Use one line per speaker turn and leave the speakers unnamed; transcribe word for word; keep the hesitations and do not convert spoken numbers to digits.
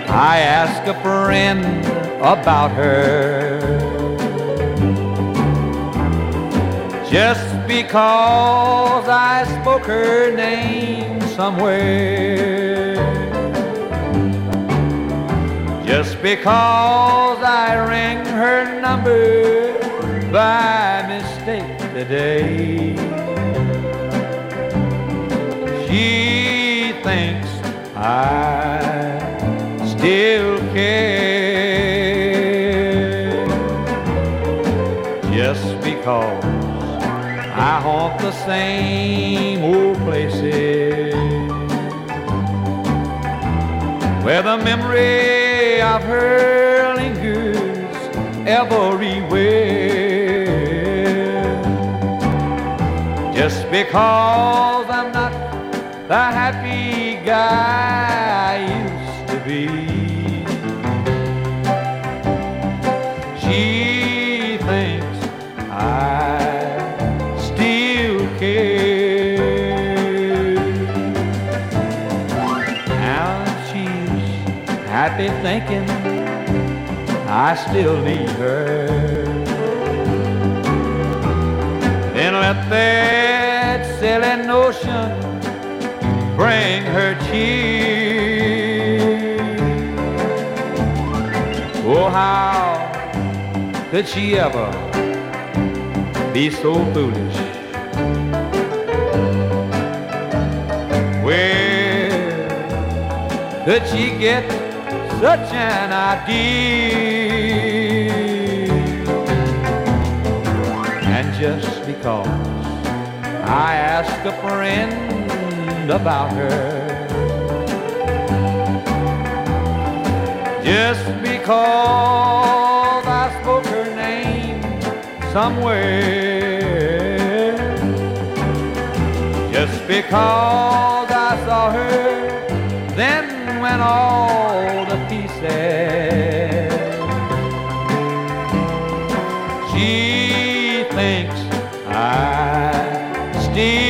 I asked a friend about her. Just because I spoke her name somewhere, just because I rang her number by mistake today, she thinks I still care. Just because I haunt the same old places where the memory of her lingers everywhere. Just because I'm not the happy guy I used to be, she thinks I still care. Now she's happy thinking I still need her. Then let that silly notion bring her cheer. Oh, how could she ever be so foolish? Where could she get such an idea? And just because I asked a friend about her, just because I spoke her name somewhere, just because I saw her then went all to pieces, she thinks I still